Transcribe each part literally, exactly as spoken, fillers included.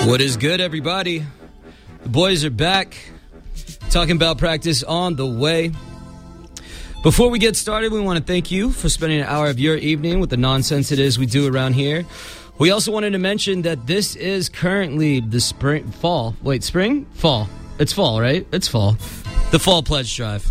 What is good, everybody? The boys are back, talking about practice on the way. Before we get started, we want to thank you for spending an hour of your evening with the nonsense it is we do around here. We also wanted to mention that this is currently the spring, fall, wait, spring? Fall. It's fall, right? It's fall. The Fall Pledge Drive.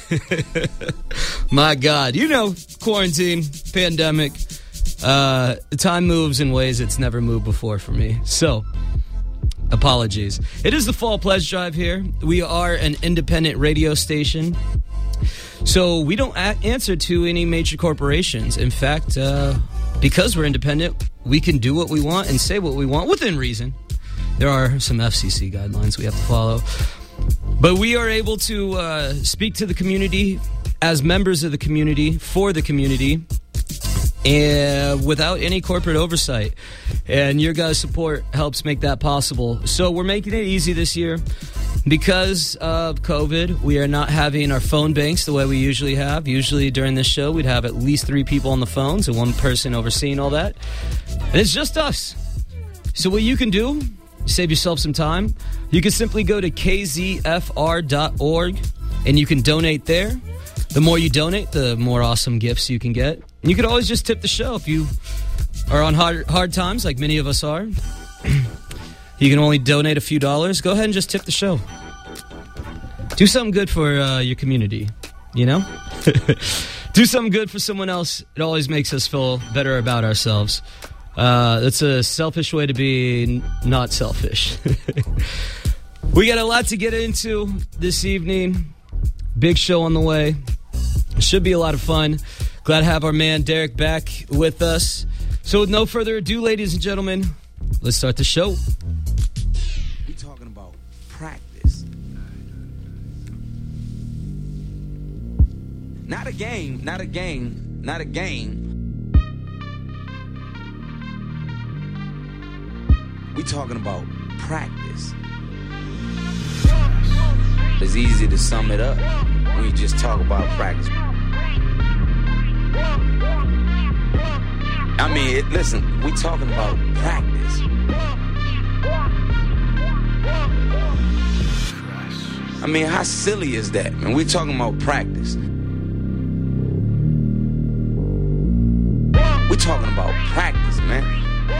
My God. You know, quarantine, pandemic, uh, time moves in ways it's never moved before for me. So, apologies. It is the Fall Pledge Drive here. We are an independent radio station. So we don't a- answer to any major corporations. In fact, uh, because we're independent, we can do what we want and say what we want within reason. There are some F C C guidelines we have to follow. But we are able to uh, speak to the community as members of the community, for the community, and without any corporate oversight. And your guys' support helps make that possible. So we're making it easy this year. Because of COVID, we are not having our phone banks the way we usually have. Usually during this show, we'd have at least three people on the phones and one person overseeing all that. And it's just us. So what you can do, save yourself some time, you can simply go to k z f r dot org and you can donate there. The more you donate, the more awesome gifts you can get. And you can always just tip the show if you are on hard, hard times, like many of us are. You can only donate a few dollars. Go ahead and just tip the show. Do something good for uh, your community, you know? Do something good for someone else. It always makes us feel better about ourselves. Uh, that's a selfish way to be n- not selfish. We got a lot to get into this evening. Big show on the way. It should be a lot of fun. Glad to have our man Derek back with us. So with no further ado, ladies and gentlemen, let's start the show. We talking about practice. Not a game, not a game, not a game. We talking about practice. It's easy to sum it up when you just talk about practice. I mean, it, listen, we talking about practice. I mean, how silly is that, man? We talking about practice. We talking about practice, man.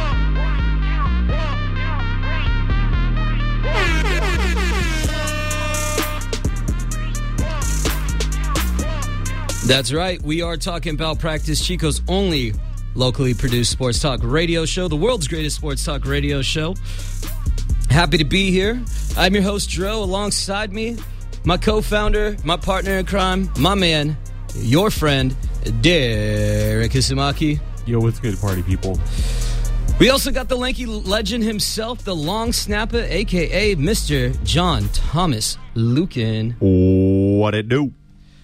That's right. We are talking about practice, Chico's only locally produced sports talk radio show, the world's greatest sports talk radio show. Happy to be here. I'm your host, Dro. Alongside me, my co-founder, my partner in crime, my man, your friend, Derek Isamaki. Yo, what's good, party people? We also got the lanky legend himself, the long snapper, a k a. Mister John Thomas Lukin. What it do?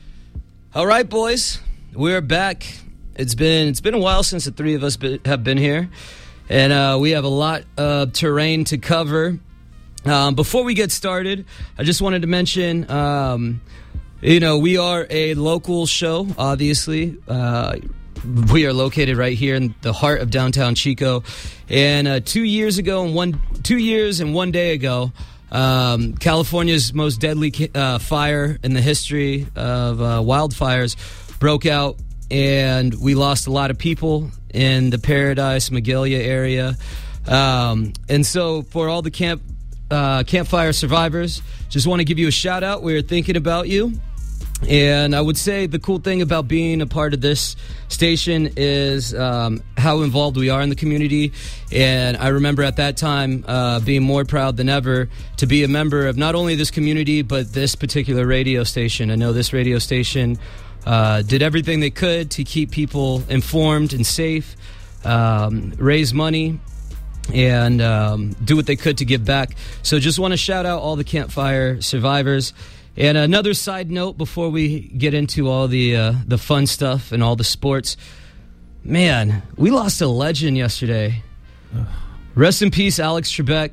All right, boys, we're back. It's been it's been a while since the three of us be, have been here, and uh, we have a lot of terrain to cover. Um, before we get started, I just wanted to mention, um, you know, we are a local show, obviously. Uh, we are located right here in the heart of downtown Chico, and uh, two years ago and one two years and one day ago, Um, California's most deadly uh, fire in the history of uh, wildfires broke out, and we lost a lot of people in the Paradise, Magalia area. Um, and so for all the camp uh, campfire survivors, just want to give you a shout out. We're thinking about you. And I would say the cool thing about being a part of this station is um, how involved we are in the community. And I remember at that time uh, being more proud than ever to be a member of not only this community, but this particular radio station. I know this radio station uh, did everything they could to keep people informed and safe, um, raise money, and um, do what they could to give back. So just want to shout out all the campfire survivors. And another side note before we get into all the uh, the fun stuff and all the sports, man, we lost a legend yesterday. Ugh. Rest in peace, Alex Trebek.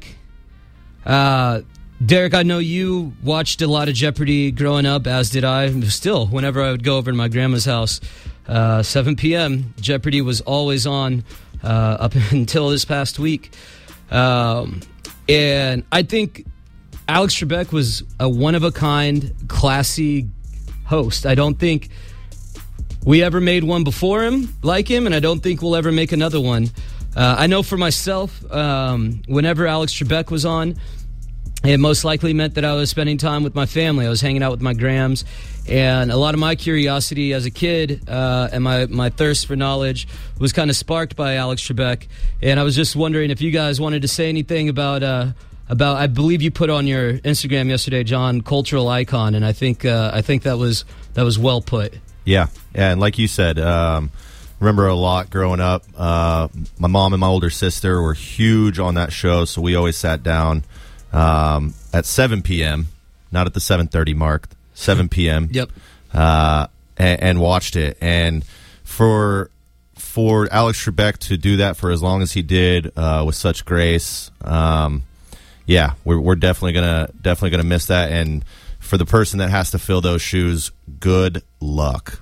Uh, Derek, I know you watched a lot of Jeopardy growing up, as did I. Still, whenever I would go over to my grandma's house, uh, seven p.m., Jeopardy was always on uh, up until this past week. Um, and I think Alex Trebek was a one-of-a-kind, classy host. I don't think we ever made one before him like him, and I don't think we'll ever make another one. Uh, I know for myself, um, whenever Alex Trebek was on, it most likely meant that I was spending time with my family. I was hanging out with my Grams, and a lot of my curiosity as a kid uh, and my, my thirst for knowledge was kind of sparked by Alex Trebek. And I was just wondering if you guys wanted to say anything about, uh, about I believe you put on your Instagram yesterday, John, cultural icon, and I think uh, I think that was that was well put. Yeah, yeah, and like you said, um, remember a lot growing up. Uh, my mom and my older sister were huge on that show, so we always sat down um, at seven p.m., not at the seven thirty mark, seven p.m. Yep. Uh, and, and watched it. And for for Alex Trebek to do that for as long as he did uh, with such grace, um, yeah, we're, we're definitely gonna definitely gonna miss that. And for the person that has to fill those shoes, good luck.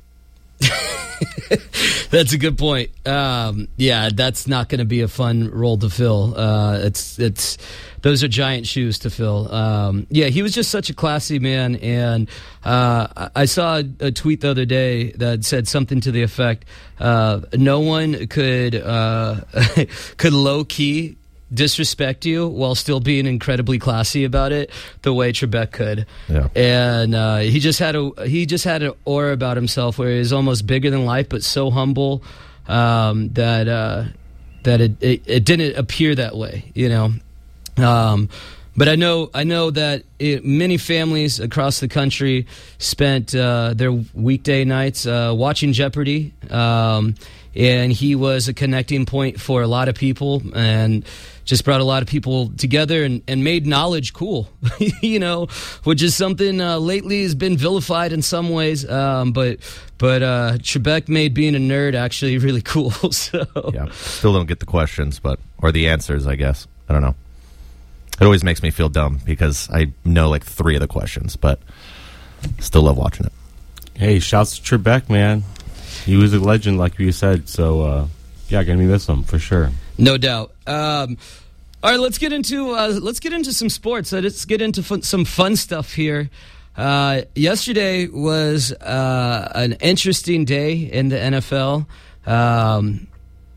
That's a good point. Um, yeah, that's not going to be a fun role to fill. Uh, it's it's those are giant shoes to fill. Um, yeah, he was just such a classy man, and uh, I saw a tweet the other day that said something to the effect: uh, "No one could uh, could low key disrespect you while still being incredibly classy about it the way Trebek could." Yeah. And uh, he just had a he just had an aura about himself where he was almost bigger than life, but so humble um, that uh, that it, it it didn't appear that way, you know. Um, but I know I know that it, many families across the country spent uh, their weekday nights uh, watching Jeopardy. Um, and he was a connecting point for a lot of people, and just brought a lot of people together and, and made knowledge cool, you know, which is something uh, lately has been vilified in some ways. Um, but but uh, Trebek made being a nerd actually really cool. So yeah, still don't get the questions, but or the answers, I guess. I don't know. It always makes me feel dumb because I know like three of the questions, but still love watching it. Hey, shouts to Trebek, man. He was a legend, like you said. So uh, yeah, gonna miss him for sure. No doubt. Um, all right, let's get into uh, let's get into some sports. Uh, let's get into fun, some fun stuff here. Uh, yesterday was uh, an interesting day in the N F L um,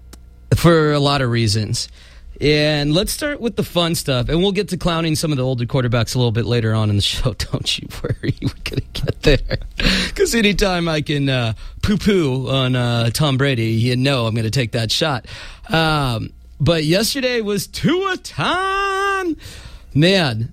for a lot of reasons. And let's start with the fun stuff, and we'll get to clowning some of the older quarterbacks a little bit later on in the show. Don't you worry, we're going to get there. Because anytime I can uh, poo-poo on uh, Tom Brady, you know I'm going to take that shot. Um, but yesterday was Tua time. Man,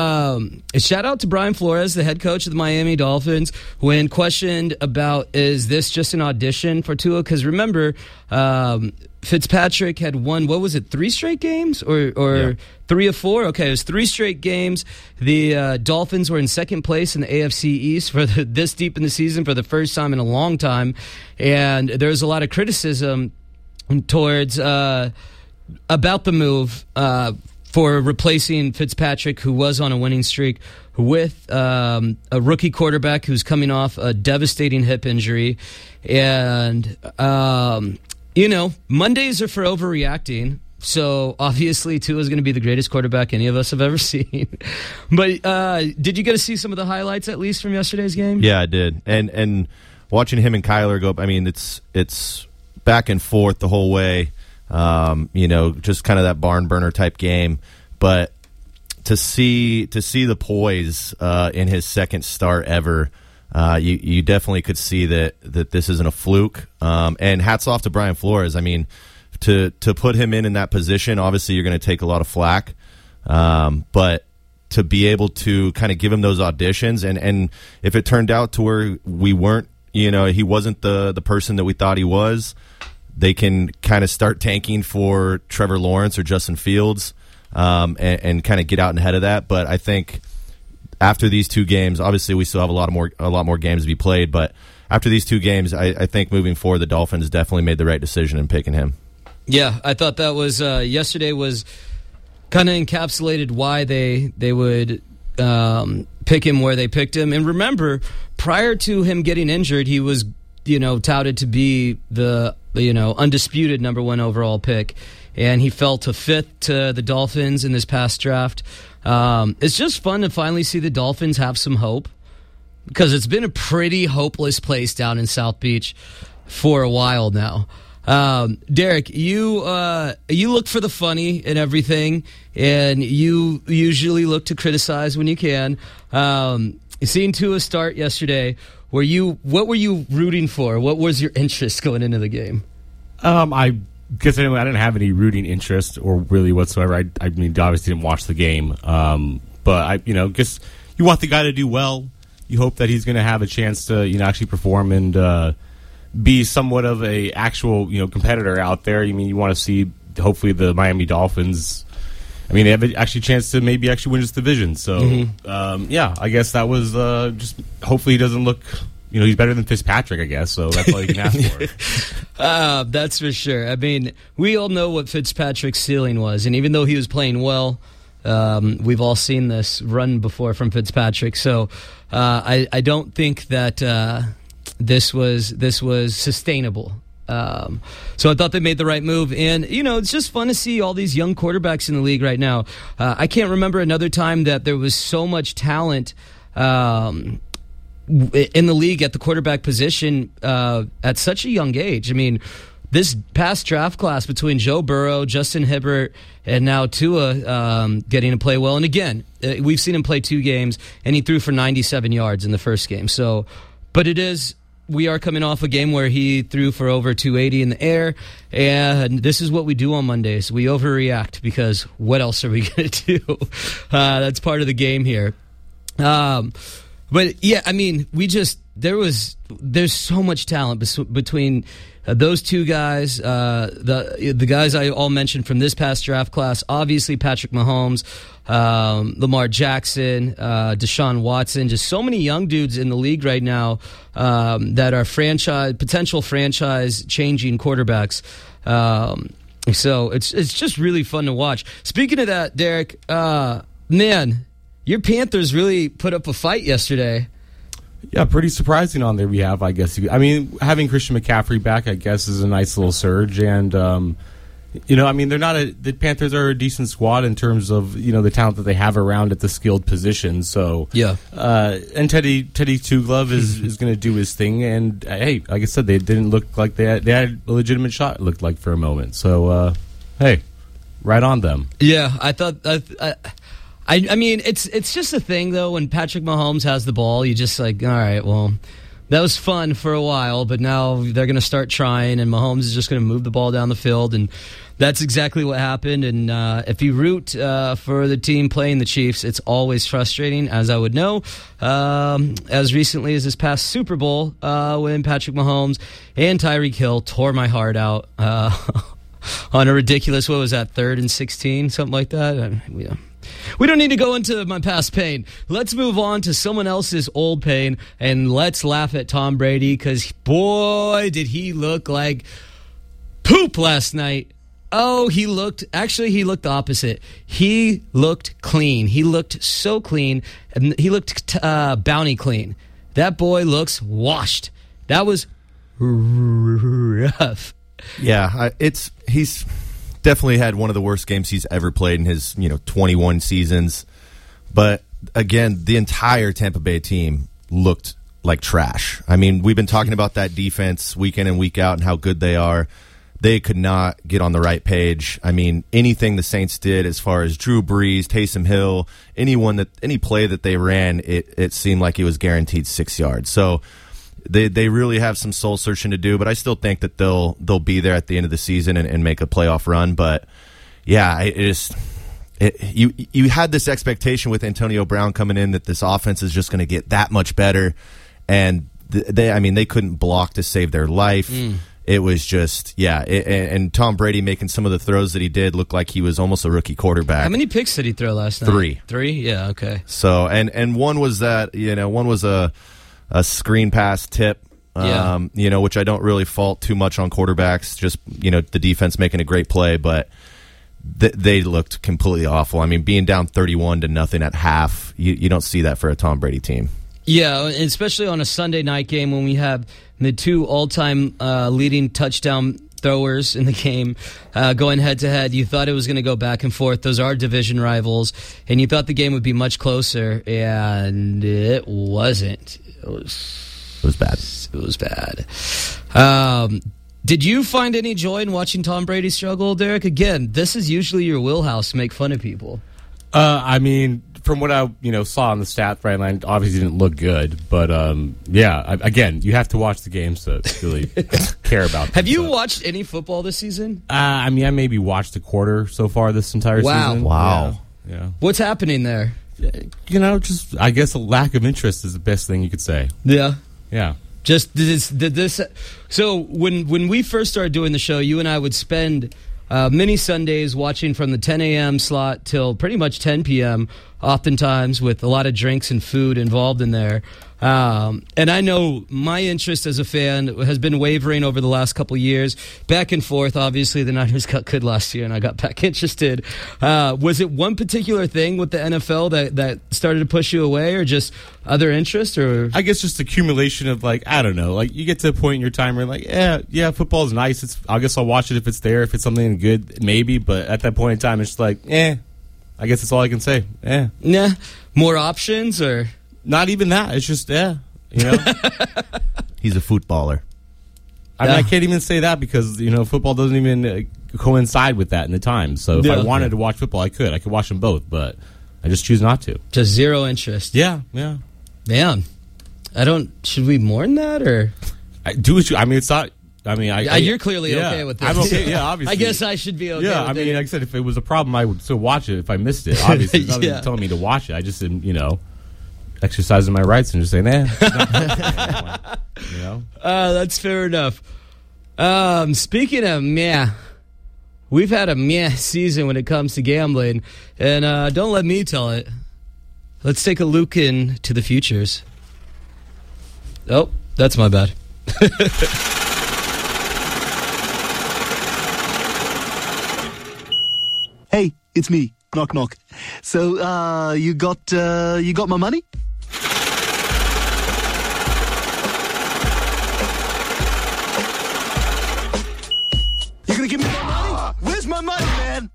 um, a shout out to Brian Flores, the head coach of the Miami Dolphins, when questioned about, is this just an audition for Tua? Because remember, um, Fitzpatrick had won, what was it, three straight games? Or, or yeah. three of four? Okay, it was three straight games. The uh, Dolphins were in second place in the A F C East for the, this deep in the season for the first time in a long time. And there was a lot of criticism towards uh, about the move uh, for replacing Fitzpatrick, who was on a winning streak, with um, a rookie quarterback who's coming off a devastating hip injury. And... Um, You know, Mondays are for overreacting, so obviously Tua is going to be the greatest quarterback any of us have ever seen. But uh, did you get to see some of the highlights, at least, from yesterday's game? Yeah, I did. And and watching him and Kyler go up, I mean, it's it's back and forth the whole way, um, you know, just kind of that barn burner type game. But to see to see the poise uh, in his second start ever, Uh, you, you definitely could see that, that this isn't a fluke. Um, and hats off to Brian Flores. I mean, to to put him in in that position, obviously you're going to take a lot of flack. Um, but to be able to kind of give him those auditions, and, and if it turned out to where we weren't, you know, he wasn't the, the person that we thought he was, they can kind of start tanking for Trevor Lawrence or Justin Fields um, and, and kind of get out ahead of that. But I think after these two games, obviously we still have a lot of more a lot more games to be played, but after these two games, I, I think moving forward, the Dolphins definitely made the right decision in picking him. Yeah, I thought that was uh, yesterday was kind of encapsulated why they they would um, pick him where they picked him. And remember, prior to him getting injured, he was, you know, touted to be the, you know, undisputed number one overall pick. and he fell to fifth to the Dolphins in this past draft. Um, it's just fun to finally see the Dolphins have some hope, because it's been a pretty hopeless place down in South Beach for a while now. Um, Derek, you uh, you look for the funny in everything, and you usually look to criticize when you can. Um, seeing Tua start yesterday, were you what were you rooting for? What was your interest going into the game? Um, I guess anyway, I didn't have any rooting interest or really whatsoever. I, I mean, obviously didn't watch the game, um, but I, you know, guess you want the guy to do well. You hope that he's going to have a chance to, you know, actually perform and uh, be somewhat of a actual, you know, competitor out there. I mean, you want to see hopefully the Miami Dolphins. I mean, they have actually a chance to maybe actually win this division. So, mm-hmm. um, yeah, I guess that was uh, just hopefully he doesn't look. You know, he's better than Fitzpatrick, I guess, so that's all you can ask for. uh, that's for sure. I mean, we all know what Fitzpatrick's ceiling was, and even though he was playing well, um, we've all seen this run before from Fitzpatrick. So uh, I, I don't think that uh, this was this was sustainable. Um, so I thought they made the right move. And, you know, it's just fun to see all these young quarterbacks in the league right now. Uh, I can't remember another time that there was so much talent um in the league at the quarterback position uh, at such a young age. I mean, this past draft class between Joe Burrow, Justin Herbert, and now Tua um, getting to play well. And again, we've seen him play two games, and he threw for ninety-seven yards in the first game. So, but it is, we are coming off a game where he threw for over two eighty in the air, and this is what we do on Mondays. We overreact because what else are we going to do? Uh, that's part of the game here. Um But, yeah, I mean, we just, there was, there's so much talent bes- between uh, those two guys, uh, the the guys I all mentioned from this past draft class, obviously Patrick Mahomes, um, Lamar Jackson, uh, Deshaun Watson, just so many young dudes in the league right now um, that are franchise, potential franchise-changing quarterbacks. Um, so it's it's just really fun to watch. Speaking of that, Derek, uh, man, your Panthers really put up a fight yesterday. Yeah, pretty surprising on their behalf, I guess. I mean, having Christian McCaffrey back, I guess, is a nice little surge. And, um, you know, I mean, they're not a, the Panthers are a decent squad in terms of, you know, the talent that they have around at the skilled position. So, yeah. Uh, and Teddy Teddy Two Glove is, is going to do his thing. And, uh, hey, like I said, they didn't look like they had, they had a legitimate shot, it looked like, for a moment. So, uh, hey, right on them. Yeah, I thought... I, I, I, I mean, it's it's just a thing, though, when Patrick Mahomes has the ball, you just like, all right, well, that was fun for a while, but now they're going to start trying, and Mahomes is just going to move the ball down the field, and that's exactly what happened. And uh, if you root uh, for the team playing the Chiefs, it's always frustrating, as I would know, um, as recently as this past Super Bowl uh, when Patrick Mahomes and Tyreek Hill tore my heart out uh, on a ridiculous, what was that, third and sixteen, something like that? I, yeah. We don't need to go into my past pain. Let's move on to someone else's old pain, and let's laugh at Tom Brady, because, boy, did he look like poop last night. Oh, he looked, actually, he looked the opposite. He looked clean. He looked so clean, and he looked uh, bounty clean. That boy looks washed. That was rough. Yeah, I, it's he's... definitely had one of the worst games he's ever played in his, you know, twenty-one seasons. But again, the entire Tampa Bay team looked like trash. I mean, we've been talking about that defense week in and week out and how good they are. They could not get on the right page. I mean, anything the Saints did as far as Drew Brees, Taysom Hill, anyone that any play that they ran, it, it seemed like it was guaranteed six yards. So They they really have some soul searching to do, but I still think that they'll they'll be there at the end of the season and, and make a playoff run. But yeah, it, it just it, you you had this expectation with Antonio Brown coming in that this offense is just going to get that much better, and they I mean they couldn't block to save their life. Mm. It was just yeah, it, and, and Tom Brady making some of the throws that he did look like he was almost a rookie quarterback. How many picks did he throw last night? Three, three, yeah, okay. So and and one was that you know one was a. a screen pass tip, um, yeah. you know, which I don't really fault too much on quarterbacks, just, you know, the defense making a great play, but th- they looked completely awful. I mean, being down thirty-one to nothing at half, you, you don't see that for a Tom Brady team. Yeah, especially on a Sunday night game when we have the two all-time uh, leading touchdown throwers in the game, uh, going head-to-head. You thought it was going to go back and forth. Those are division rivals, and you thought the game would be much closer, and it wasn't. It was, It was bad. It was bad. Um, did you find any joy in watching Tom Brady struggle, Derek? Again, this is usually your wheelhouse to make fun of people. Uh, I mean, from what I you know saw on the stat right line, obviously didn't look good. But um, yeah, I, again, you have to watch the games to really care about them. Have you so. watched any football this season? Uh, I mean, I maybe watched a quarter so far this entire Wow. season. Wow. Yeah. yeah. What's happening there? You know, just I guess a lack of interest is the best thing you could say. Yeah. Yeah. Just did this, did this. So when when we first started doing the show, you and I would spend uh, many Sundays watching from the ten a.m. slot till pretty much ten p.m., oftentimes with a lot of drinks and food involved in there. Um, and I know my interest as a fan has been wavering over the last couple of years, back and forth. Obviously, the Niners got good last year, and I got back interested. Uh, was it one particular thing with the N F L that, that started to push you away, or just other interests? Or I guess just accumulation of, like, I don't know. Like, you get to a point in your time where, like, yeah, yeah, football is nice. It's I guess I'll watch it if it's there. If it's something good, maybe. But at that point in time, it's just like, eh. I guess that's all I can say. Eh. Nah, more options, or Not even that. It's just, yeah, you know. He's a footballer. I mean, Yeah. I can't even say that because, you know, football doesn't even uh, coincide with that in the time. So if Yeah. I wanted to watch football, I could. I could watch them both, but I just choose not to. just zero interest? Yeah, yeah. Man, I don't. Should we mourn that, or I do what you, I mean, it's not, I mean, I. Uh, I you're clearly yeah, okay with this? I'm okay, yeah, obviously. I guess I should be okay. Yeah, with I mean, it. like I said, if it was a problem, I would still watch it if I missed it. Obviously, it's nothing Yeah. telling me to watch it. I just, am, you know, exercising my rights and just saying, eh. you know? Uh, that's fair enough. Um, speaking of meh, we've had a meh season when it comes to gambling, and uh, don't let me tell it. Let's take a look into the futures. Oh, that's my bad. Hey, it's me. Knock knock. So, uh, you got uh, you got my money? You gonna give me my money? Where's my money, man?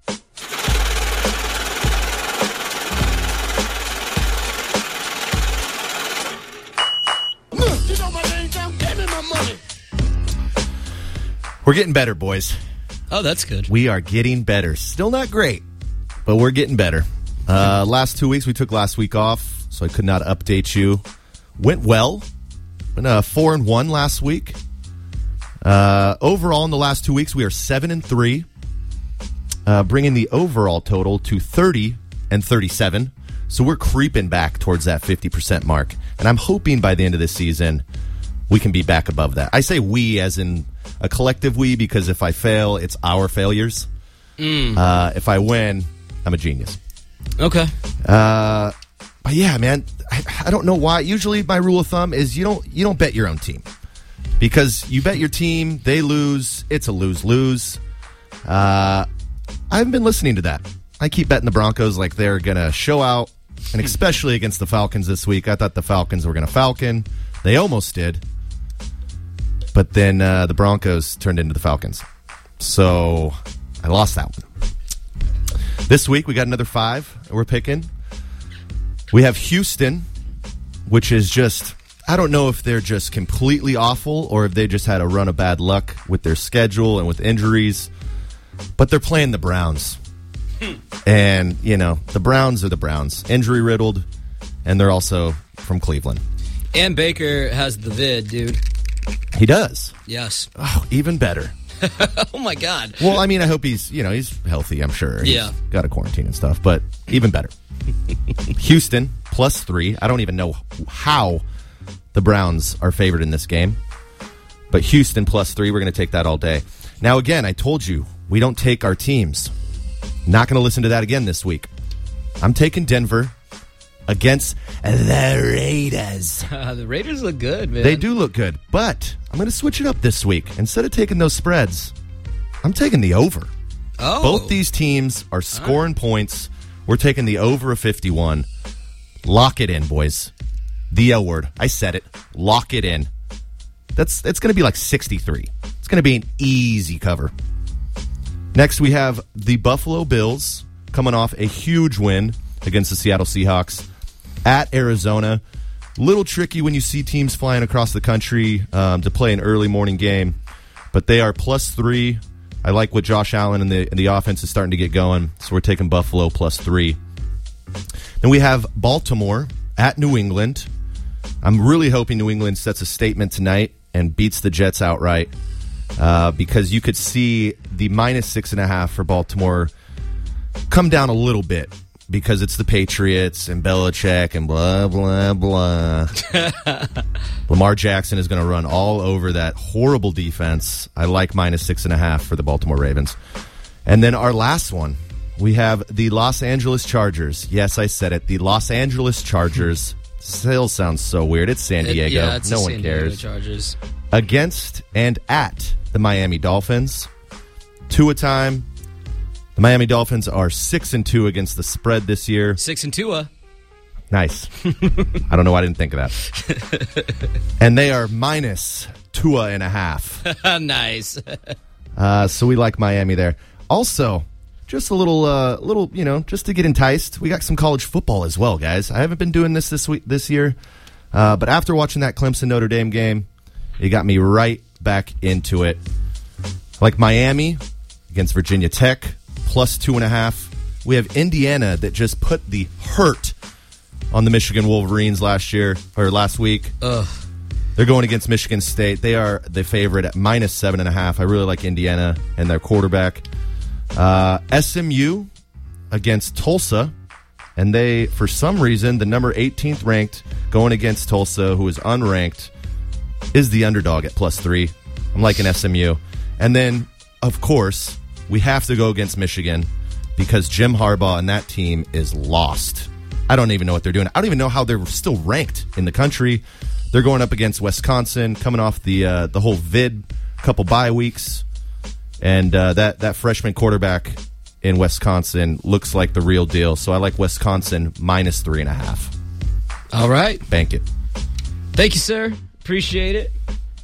You know my name down. Give me my money. We're getting better, boys. Oh, that's good. We are getting better. Still not great, but we're getting better. Uh, last two weeks, we took last week off, so I could not update you. Went well. Went uh, four and one last week. Uh, overall, in the last two weeks, we are seven and three, uh, bringing the overall total to thirty and thirty-seven. So we're creeping back towards that fifty percent mark, and I'm hoping by the end of this season we can be back above that. I say we as in a collective we, because if I fail, it's our failures. Mm. Uh, if I win, I'm a genius. Okay. Uh, but yeah, man, I, I don't know why. Usually, my rule of thumb is you don't you don't bet your own team, because you bet your team, they lose, it's a lose lose. Uh, I haven't been listening to that. I keep betting the Broncos like they're gonna show out, and especially against the Falcons this week. I thought the Falcons were gonna Falcon. They almost did. But then uh, the Broncos turned into the Falcons. So I lost that one. This week, we got another five we're picking. We have Houston, which is just, I don't know if they're just completely awful or if they just had a run of bad luck with their schedule and with injuries. But they're playing the Browns. And, you know, the Browns are the Browns. Injury-riddled, and they're also from Cleveland. And Baker has the vid, dude. He does. Yes. Oh, even better. Oh, my God. Well, I mean, I hope he's, you know, he's healthy, I'm sure. He's Yeah. got a quarantine and stuff, but even better. Houston, plus three. I don't even know how the Browns are favored in this game. But Houston, plus three. We're going to take that all day. Now, again, I told you, we don't take our teams. Not going to listen to that again this week. I'm taking Denver against the Raiders. Uh, the Raiders look good, man. They do look good, but I'm going to switch it up this week. Instead of taking those spreads, I'm taking the over. Oh. Both these teams are scoring points. We're taking the over of fifty-one. Lock it in, boys. The L word. I said it. Lock it in. That's it's going to be like sixty-three. It's going to be an easy cover. Next, we have the Buffalo Bills coming off a huge win against the Seattle Seahawks at Arizona. Little tricky when you see teams flying across the country um, to play an early morning game, but they are plus three. I like what Josh Allen and the, and the offense is starting to get going, so we're taking Buffalo plus three. Then we have Baltimore at New England. I'm really hoping New England sets a statement tonight and beats the Jets outright, uh, because you could see the minus six and a half for Baltimore come down a little bit because it's the Patriots and Belichick and blah, blah, blah. Lamar Jackson is going to run all over that horrible defense. I like minus six and a half for the Baltimore Ravens. And then our last one, we have the Los Angeles Chargers. Yes, I said it. The Los Angeles Chargers. Still sounds so weird. It's San Diego. It, yeah, it's no the one San cares. Diego Chargers. Against and at the Miami Dolphins. Two a time. The Miami Dolphins are six and two against the spread this year. Six and Tua. Nice. I don't know why I didn't think of that. And they are minus Tua and a half. Nice. Uh, so we like Miami there. Also, just a little, uh, little, you know, just to get enticed. We got some college football as well, guys. I haven't been doing this this week, this year, uh, but after watching that Clemson Notre Dame game, it got me right back into it. Like Miami against Virginia Tech, plus two and a half. We have Indiana that just put the hurt on the Michigan Wolverines last year or last week. Ugh. They're going against Michigan State. They are the favorite at minus seven and a half. I really like Indiana and their quarterback. Uh, S M U against Tulsa, and they, for some reason, the number eighteenth ranked going against Tulsa, who is unranked, is the underdog at plus three. I'm liking S M U. And then, of course, we have to go against Michigan because Jim Harbaugh and that team is lost. I don't even know what they're doing. I don't even know how they're still ranked in the country. They're going up against Wisconsin, coming off the uh, the whole vid, couple bye weeks. And uh, that, that freshman quarterback in Wisconsin looks like the real deal. So I like Wisconsin minus three and a half. All right. Bank it. Thank you, sir. Appreciate it.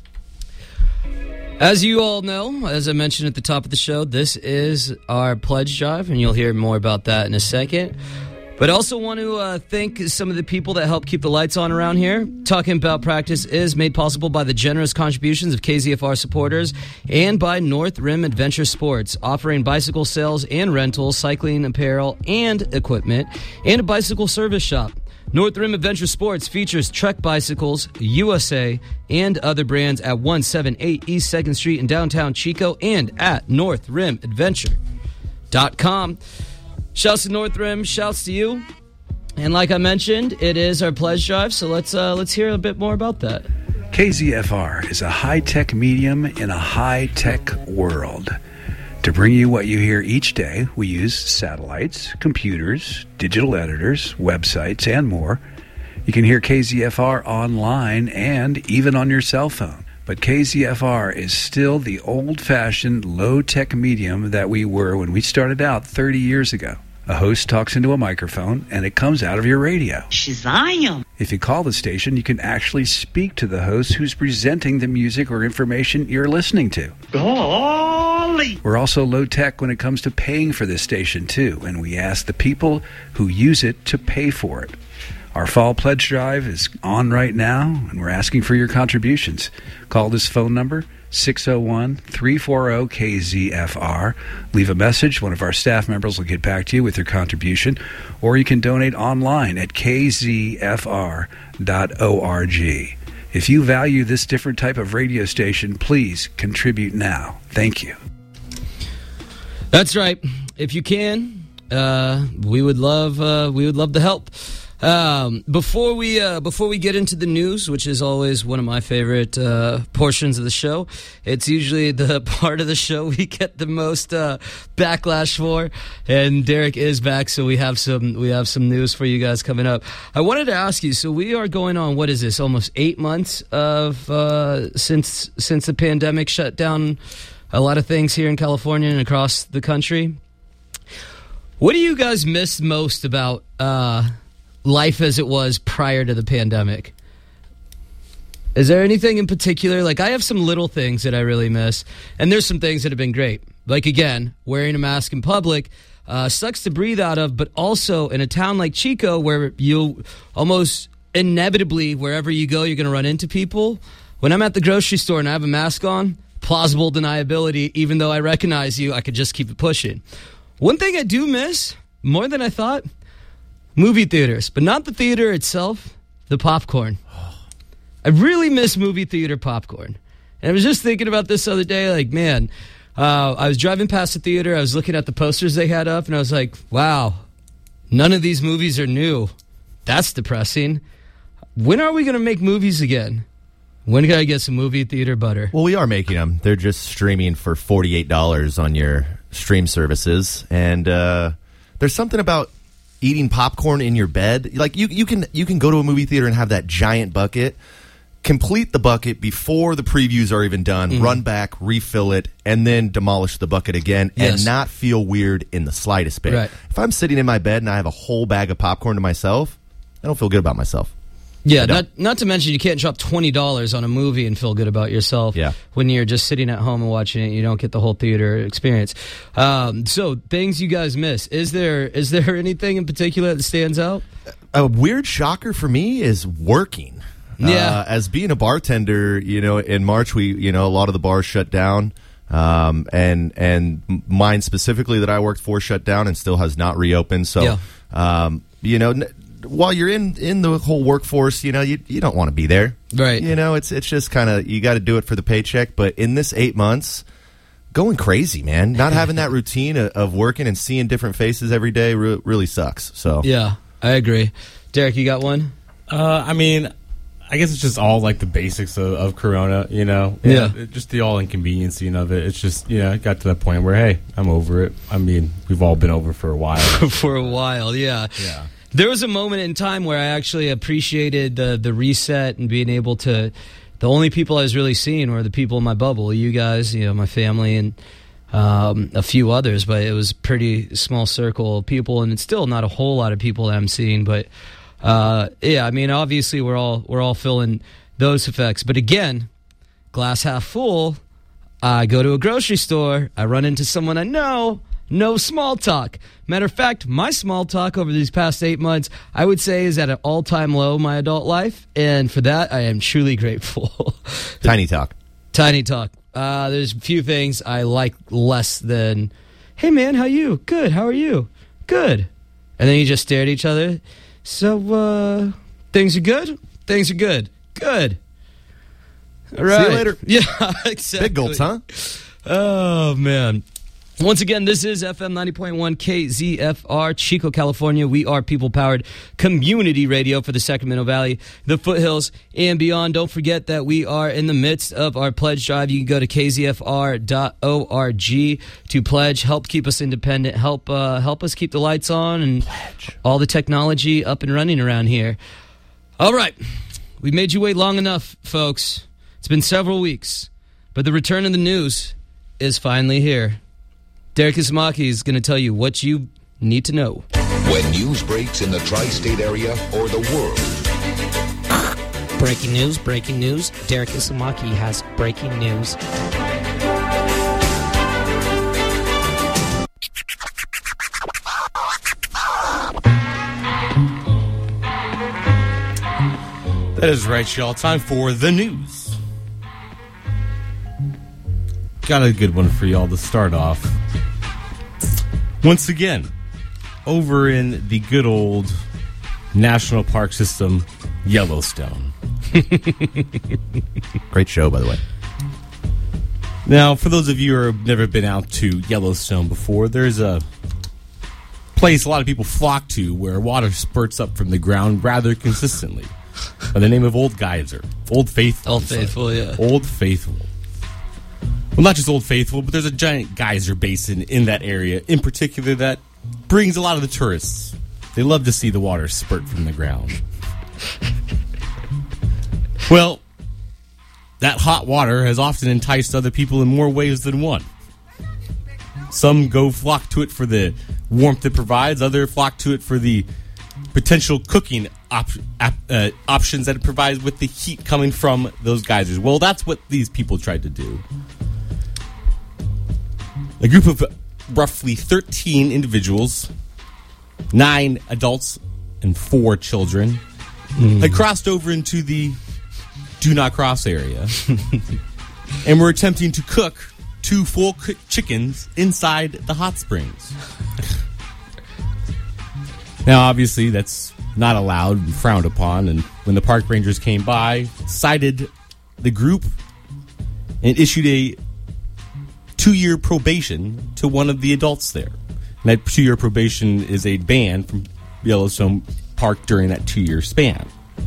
As you all know, as I mentioned at the top of the show, this is our pledge drive, and you'll hear more about that in a second. But I also want to uh, thank some of the people that help keep the lights on around here. Talking About Practice is made possible by the generous contributions of K Z F R supporters and by North Rim Adventure Sports, offering bicycle sales and rentals, cycling apparel and equipment, and a bicycle service shop. North Rim Adventure Sports features Trek Bicycles, U S A, and other brands at one seventy-eight East second Street in downtown Chico and at north rim adventure dot com. Shouts to North Rim, shouts to you. And like I mentioned, it is our pledge drive, so let's uh, let's hear a bit more about that. K Z F R is a high-tech medium in a high-tech world. To bring you what you hear each day, we use satellites, computers, digital editors, websites, and more. You can hear K Z F R online and even on your cell phone. But K Z F R is still the old-fashioned, low-tech medium that we were when we started out thirty years ago. A host talks into a microphone, and it comes out of your radio. Shazam! If you call the station, you can actually speak to the host who's presenting the music or information you're listening to. Golly! We're also low-tech when it comes to paying for this station, too, and we ask the people who use it to pay for it. Our fall pledge drive is on right now, and we're asking for your contributions. Call this phone number, six oh one, three four zero, K Z F R. Leave a message. One of our staff members will get back to you with your contribution. Or you can donate online at k z f r dot org. If you value this different type of radio station, please contribute now. Thank you. That's right. If you can, uh, we would love uh, we would love the help. Um, before we uh, before we get into the news, which is always one of my favorite uh, portions of the show, it's usually the part of the show we get the most uh, backlash for. And Derek is back, so we have some we have some news for you guys coming up. I wanted to ask you. So we are going on, what is this? Almost eight months of uh, since since the pandemic shut down a lot of things here in California and across the country. What do you guys miss most about Uh, life as it was prior to the pandemic? Is there anything in particular? Like, I have some little things that I really miss, and there's some things that have been great. Like, again, wearing a mask in public uh, sucks to breathe out of, but also in a town like Chico where you almost inevitably, wherever you go, you're going to run into people. When I'm at the grocery store and I have a mask on, plausible deniability, even though I recognize you, I could just keep it pushing. One thing I do miss, more than I thought, movie theaters, but not the theater itself, the popcorn. I really miss movie theater popcorn. And I was just thinking about this the other day, like, man, uh, I was driving past the theater, I was looking at the posters they had up, and I was like, wow, none of these movies are new. That's depressing. When are we going to make movies again? When can I get some movie theater butter? Well, we are making them. They're just streaming for forty-eight dollars on your stream services. And uh, there's something about eating popcorn in your bed. Like, you, you can you can go to a movie theater and have that giant bucket, complete the bucket before the previews are even done, mm-hmm. run back, refill it, and then demolish the bucket again, yes. and not feel weird in the slightest bit. Right. If I'm sitting in my bed and I have a whole bag of popcorn to myself, I don't feel good about myself. Yeah, not not to mention you can't drop twenty dollars on a movie and feel good about yourself yeah. when you're just sitting at home and watching it. You don't get the whole theater experience. Um, so, things you guys miss. Is there is there anything in particular that stands out? A weird shocker for me is working. Yeah. Uh, as being a bartender, you know, in March, we, you know, a lot of the bars shut down. Um, and, and mine specifically that I worked for shut down and still has not reopened. So, yeah. um, you know, n- while you're in, in the whole workforce, you know, you, you don't want to be there. Right. You know, it's, it's just kind of, you got to do it for the paycheck. But in this eight months, going crazy, man, not having that routine of, of working and seeing different faces every day re- really sucks. So, yeah, I agree. Derek, you got one? Uh, I mean, I guess it's just all like the basics of, of Corona, you know? Yeah. It, just the all inconveniencing of it. It's just, you know, it got to that point where, hey, I'm over it. I mean, we've all been over for a while. For a while, yeah. Yeah. There was a moment in time where I actually appreciated the, the reset and being able to, the only people I was really seeing were the people in my bubble, you guys, you know, my family and um, a few others, but it was a pretty small circle of people, and it's still not a whole lot of people that I'm seeing, but Uh, yeah, I mean, obviously we're all we're all feeling those effects. But again, glass half full. I go to a grocery store. I run into someone I know. No small talk. Matter of fact, my small talk over these past eight months, I would say, is at an all-time low in my adult life. And for that, I am truly grateful. Tiny talk. Tiny talk. Uh, there's a few things I like less than, hey, man, how you? Good. How are you? Good. And then you just stare at each other. So, uh, things are good? Things are good. Good. All right. See you later. Yeah, exactly. Big gulps, huh? Oh, man. Once again, this is F M ninety point one K Z F R, Chico, California. We are people-powered community radio for the Sacramento Valley, the foothills, and beyond. Don't forget that we are in the midst of our pledge drive. You can go to k z f r dot org to pledge. Help keep us independent. Help uh, help us keep the lights on and pledge. All the technology up and running around here. All right. We made you wait long enough, folks. It's been several weeks, but the return of the news is finally here. Derek Ismaki is going to tell you what you need to know. When news breaks in the tri-state area or the world. Breaking news, breaking news. Derek Ismaki has breaking news. That is right, y'all. Time for the news. Got a good one for y'all to start off. Once again, over in the good old national park system, Yellowstone. Great show, by the way. Now, for those of you who have never been out to Yellowstone before, there's a place a lot of people flock to where water spurts up from the ground rather consistently by the name of Old Geyser. Old Faithful. Old Faithful, yeah. Old Faithful. Well, not just Old Faithful, but there's a giant geyser basin in that area, in particular, that brings a lot of the tourists. They love to see the water spurt from the ground. Well, that hot water has often enticed other people in more ways than one. Some go flock to it for the warmth it provides. Others flock to it for the potential cooking op- ap- uh, options that it provides with the heat coming from those geysers. Well, that's what these people tried to do. A group of roughly thirteen individuals, nine adults and four children, mm. had crossed over into the do not cross area and were attempting to cook two full cooked chickens inside the hot springs. Now, obviously, that's not allowed and frowned upon, and when the park rangers came by, cited the group and issued a two-year probation to one of the adults there. And that two-year probation is a ban from Yellowstone Park during that two-year span.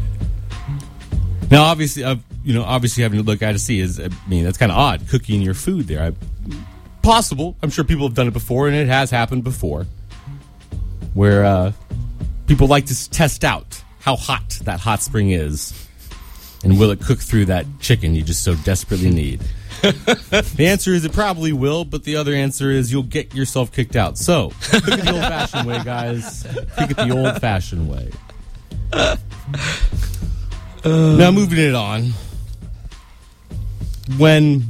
Now, obviously, uh, you know, obviously having to look at to see is, I mean, that's kind of odd, cooking your food there. I, possible. I'm sure people have done it before, and it has happened before, where uh, people like to test out how hot that hot spring is, and will it cook through that chicken you just so desperately need. The answer is it probably will, but the other answer is you'll get yourself kicked out. So, cook it the old-fashioned way, guys. Cook it the old-fashioned way. Uh, now, moving it on. When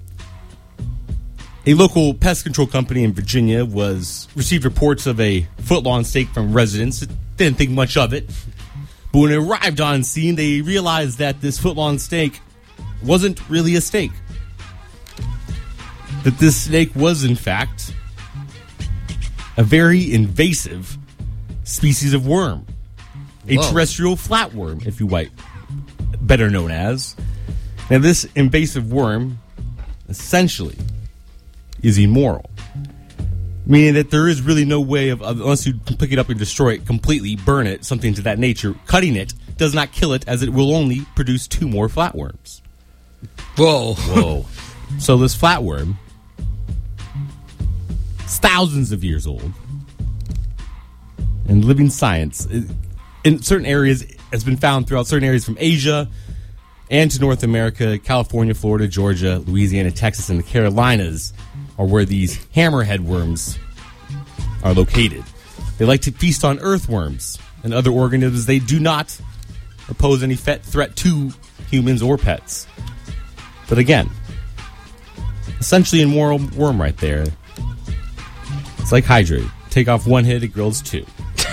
a local pest control company in Virginia was received reports of a foot-long snake from residents, didn't think much of it. But when it arrived on scene, they realized that this foot-long snake wasn't really a snake. That this snake was, in fact, a very invasive species of worm. A Whoa. terrestrial flatworm, if you like, better known as. Now, this invasive worm, essentially, is immoral. Meaning that there is really no way of, unless you pick it up and destroy it completely, burn it, something to that nature, cutting it does not kill it, as it will only produce two more flatworms. Whoa. Whoa. So this flatworm, it's thousands of years old, and living science, in certain areas, has been found throughout certain areas from Asia and to North America, California, Florida, Georgia, Louisiana, Texas, and the Carolinas are where these hammerhead worms are located. They like to feast on earthworms and other organisms. They do not pose any threat to humans or pets. But again, essentially immoral worm right there. It's like Hydra. Take off one head, it grills two.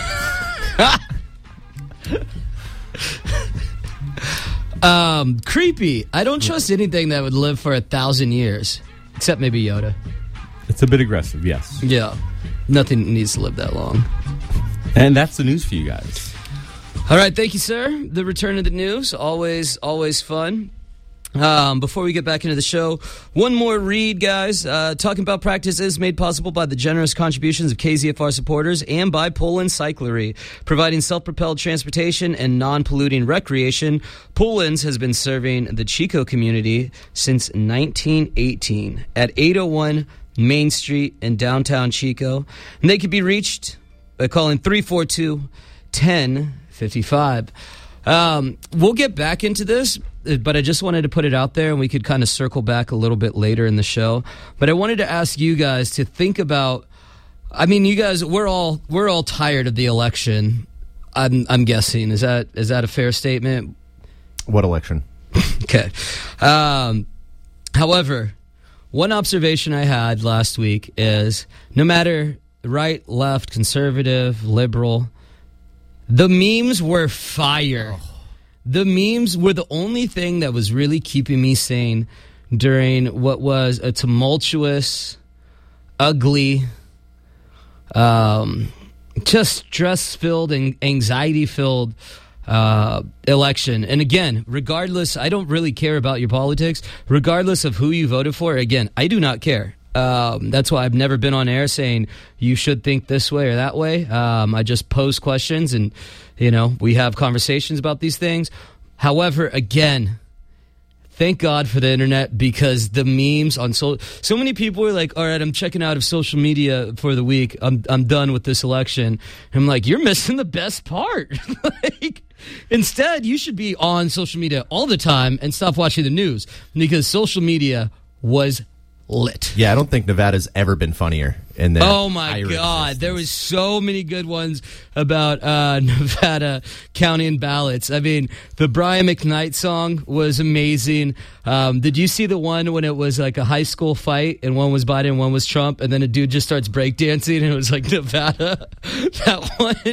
um, creepy. I don't trust anything that would live for a thousand years, except maybe Yoda. It's a bit aggressive, yes. Yeah. Nothing needs to live that long. And that's the news for you guys. All right, thank you, sir. The return of the news, always, always fun. Um, before we get back into the show, one more read, guys. Uh, Talking About Practice is made possible by the generous contributions of K Z F R supporters and by Poland Cyclery, providing self-propelled transportation and non-polluting recreation. Poland's has been serving the Chico community since nineteen eighteen at eight oh one Main Street in downtown Chico. And they can be reached by calling three four two, one zero five five. Um, we'll get back into this, but I just wanted to put it out there, and we could kind of circle back a little bit later in the show. But I wanted to ask you guys to think about, I mean, you guys, we're all we're all tired of the election. I'm I'm guessing. Is that is that a fair statement? What election? Okay. Um, however, one observation I had last week is no matter right, left, conservative, liberal, the memes were fire. Oh. The memes were the only thing that was really keeping me sane during what was a tumultuous, ugly, um, just stress-filled and anxiety-filled uh, election. And again, regardless, I don't really care about your politics. Regardless of who you voted for, again, I do not care. Um, that's why I've never been on air saying you should think this way or that way. Um, I just pose questions and, you know, we have conversations about these things. However, again, thank God for the internet, because the memes on so so many people are like, all right, I'm checking out of social media for the week. I'm I'm done with this election. I'm like, you're missing the best part. Like, instead, you should be on social media all the time and stop watching the news, because social media was lit. Yeah, I don't think Nevada's ever been funnier. In their Oh my entire God! existence. There was so many good ones about uh, Nevada counting ballots. I mean, the Brian McKnight song was amazing. Um, did you see the one when it was like a high school fight and one was Biden and one was Trump, and then a dude just starts breakdancing and it was like Nevada? That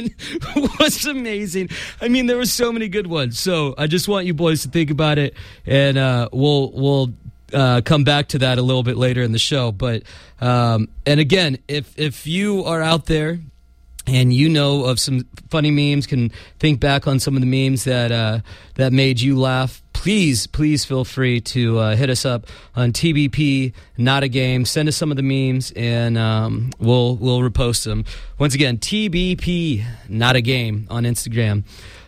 one was amazing. I mean, there were so many good ones. So I just want you boys to think about it, and uh, we'll we'll. Uh, come back to that a little bit later in the show. But um, and again, if if you are out there and you know of some funny memes, can think back on some of the memes that uh, that made you laugh, please, please feel free to uh, hit us up on T B P Not a Game. Send us some of the memes, and um, we'll we'll repost them. Once again, T B P Not a Game on Instagram.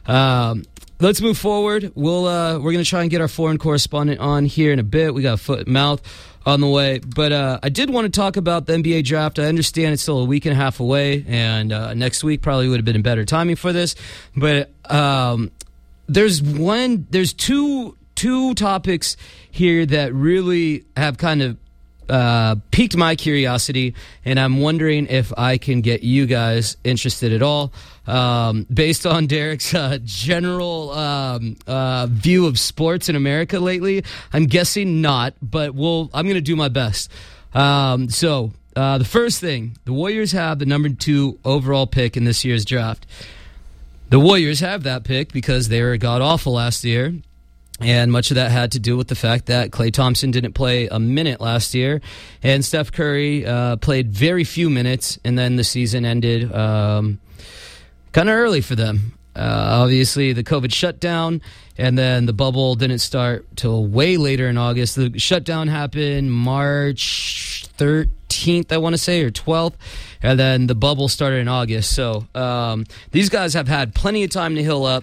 Um, Let's move forward. We'll uh, we're gonna try and get our foreign correspondent on here in a bit. We got foot and mouth on the way, but uh, I did want to talk about the N B A draft. I understand it's still a week and a half away, and uh, next week probably would have been better timing for this. But um, there's one, there's two two topics here that really have kind of uh, piqued my curiosity, and I'm wondering if I can get you guys interested at all. Um, based on Derek's uh, general um, uh, view of sports in America lately, I'm guessing not, but we'll, I'm going to do my best. Um, so uh, the first thing, the Warriors have the number two overall pick in this year's draft. The Warriors have that pick because they were god-awful last year, and much of that had to do with the fact that Klay Thompson didn't play a minute last year, and Steph Curry uh, played very few minutes, and then the season ended um, kind of early for them. Uh, obviously, the COVID shutdown, and then the bubble didn't start till way later in August. The shutdown happened March thirteenth, I want to say, or twelfth, and then the bubble started in August. So um, these guys have had plenty of time to heal up,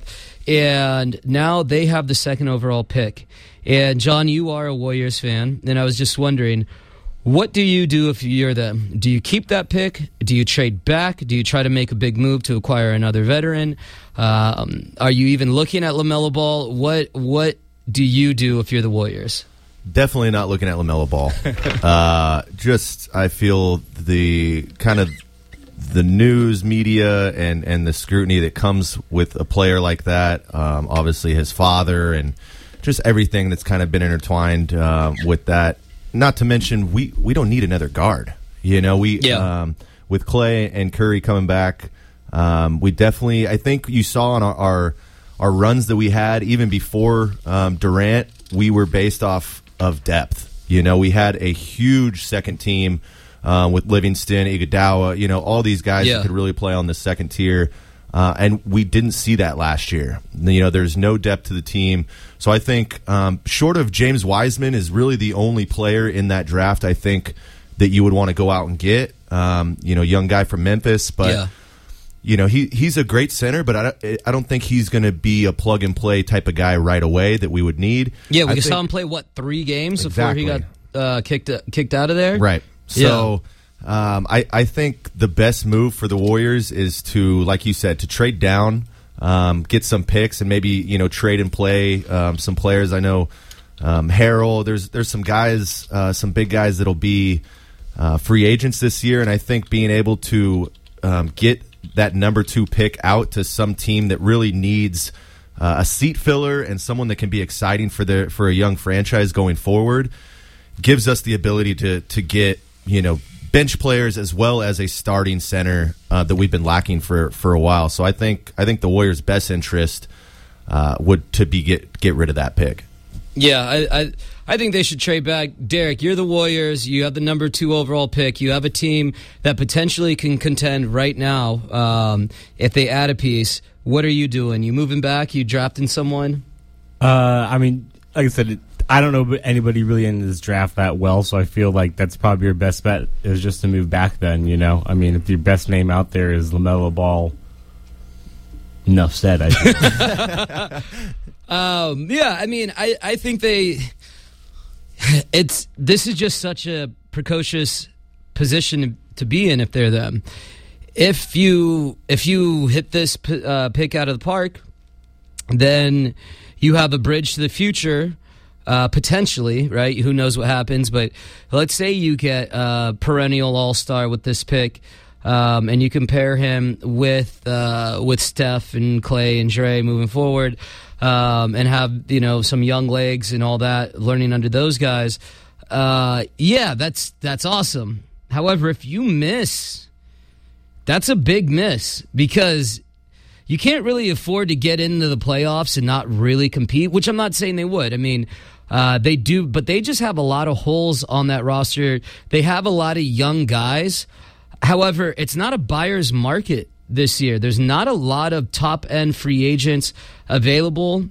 and now they have the second overall pick. And, John, you are a Warriors fan, and I was just wondering, what do you do if you're them? Do you keep that pick? Do you trade back? Do you try to make a big move to acquire another veteran? Um, are you even looking at LaMelo Ball? What What do you do if you're the Warriors? Definitely not looking at LaMelo Ball. uh, just, I feel the kind of the news media and, and the scrutiny that comes with a player like that, um, obviously his father and just everything that's kind of been intertwined uh, with that. Not to mention, we, we don't need another guard. You know, we yeah. um, with Klay and Curry coming back, um, we definitely, I think you saw on our, our, our runs that we had, even before um, Durant, we were based off of depth. You know, we had a huge second team uh, with Livingston, Iguodala, you know, all these guys yeah. that could really play on the second tier. Uh, and we didn't see that last year. You know, there's no depth to the team. So I think, um, short of James Wiseman, is really the only player in that draft I think that you would want to go out and get. Um, you know, young guy from Memphis, but yeah. you know he he's a great center, but I don't, I don't think he's going to be a plug and play type of guy right away that we would need. Yeah, we I saw think, him play what three games exactly. before he got uh, kicked kicked out of there. Right. So. Yeah. Um, I, I think the best move for the Warriors is to, like you said, to trade down, um, get some picks, and maybe you know trade and play um, some players. I know um, Harrell. There's there's some guys, uh, some big guys that'll be uh, free agents this year, and I think being able to um, get that number two pick out to some team that really needs uh, a seat filler and someone that can be exciting for the for a young franchise going forward gives us the ability to to get you know. bench players as well as a starting center uh, that we've been lacking for, for a while. So I think I think the Warriors' best interest uh, would to be get get rid of that pick. Yeah, I, I I think they should trade back. Derek, you're the Warriors. You have the number two overall pick. You have a team that potentially can contend right now um, if they add a piece. What are you doing? You moving back? You drafting someone? Uh, I mean, like I said, it, I don't know anybody really in this draft that well, so I feel like that's probably your best bet is just to move back then, you know? I mean, if your best name out there is LaMelo Ball, enough said, I think. um, yeah, I mean, I, I think they... It's This is just such a precocious position to be in if they're them. If you, if you hit this uh, pick out of the park, then you have a bridge to the future. uh, potentially, right? Who knows what happens? But let's say you get a perennial all-star with this pick, um, and you compare him with uh, with Steph and Clay and Dre moving forward, um, and have, you know, some young legs and all that, learning under those guys. Uh, yeah, that's that's awesome. However, if you miss, that's a big miss, because you can't really afford to get into the playoffs and not really compete, which I'm not saying they would. I mean, uh, they do, but they just have a lot of holes on that roster. They have a lot of young guys. However, it's not a buyer's market this year. There's not a lot of top-end free agents available.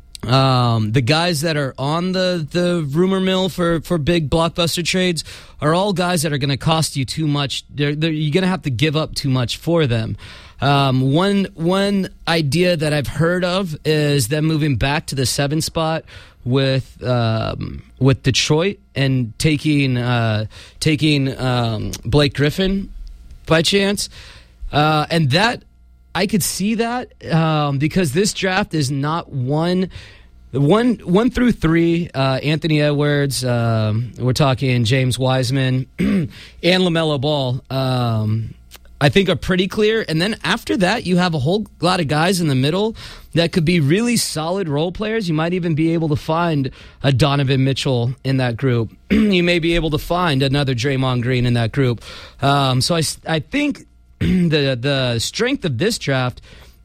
Um, the guys that are on the, the rumor mill for, for big blockbuster trades are all guys that are going to cost you too much. They're, they're, you're going to have to give up too much for them. Um, one one idea that I've heard of is them moving back to the seven spot with um, with Detroit and taking uh, taking um, Blake Griffin by chance, uh, and that I could see that um, because this draft is not one. One one through three, uh, Anthony Edwards, um, we're talking James Wiseman, and LaMelo Ball, um, I think are pretty clear. And then after that, you have a whole lot of guys in the middle that could be really solid role players. You might even be able to find a Donovan Mitchell in that group. You may be able to find another Draymond Green in that group. Um, so I, I think the the strength of this draft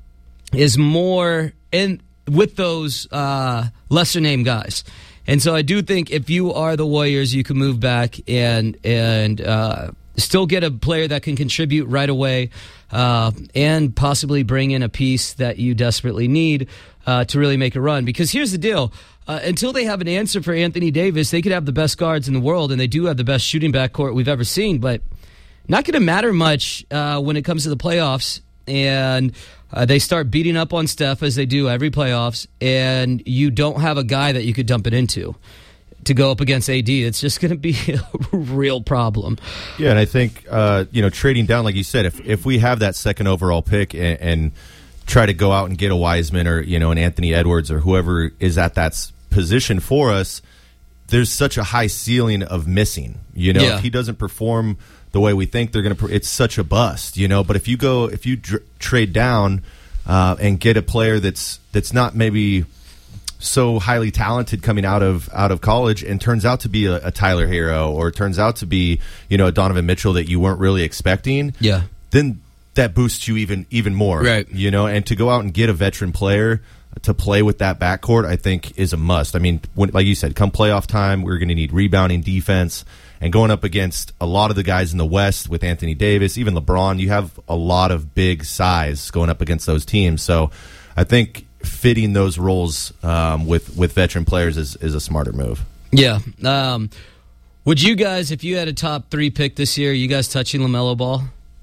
is more in with those uh, lesser-name guys. And so I do think if you are the Warriors, you can move back and and uh, still get a player that can contribute right away uh, and possibly bring in a piece that you desperately need uh, to really make a run. Because here's the deal. Uh, until they have an answer for Anthony Davis, they could have the best guards in the world, and they do have the best shooting backcourt we've ever seen, but not going to matter much uh, when it comes to the playoffs. And uh, they start beating up on Steph as they do every playoffs, and you don't have a guy that you could dump it into to go up against A D. It's just going to be a real problem. Yeah, and I think uh, you know, trading down, like you said, if if we have that second overall pick and, and try to go out and get a Wiseman or, you know, an Anthony Edwards or whoever is at that s- position for us, there's such a high ceiling of missing. You know, Yeah. if he doesn't perform the way we think they're going to, it's such a bust, you know. But if you go, if you dr- trade down uh, and get a player that's that's not maybe so highly talented coming out of out of college and turns out to be a, a Tyler Hero or turns out to be, you know, a Donovan Mitchell that you weren't really expecting, Yeah. then that boosts you even even more, Right. You know. And to go out and get a veteran player to play with that backcourt, I think is a must. I mean, when, like you said, come playoff time, we're going to need rebounding defense. And going up against a lot of the guys in the West with Anthony Davis, even LeBron, you have a lot of big size going up against those teams. So I think fitting those roles um, with, with veteran players is, is a smarter move. Yeah. Um, would you guys, if you had a top three pick this year, you guys touching LaMelo Ball?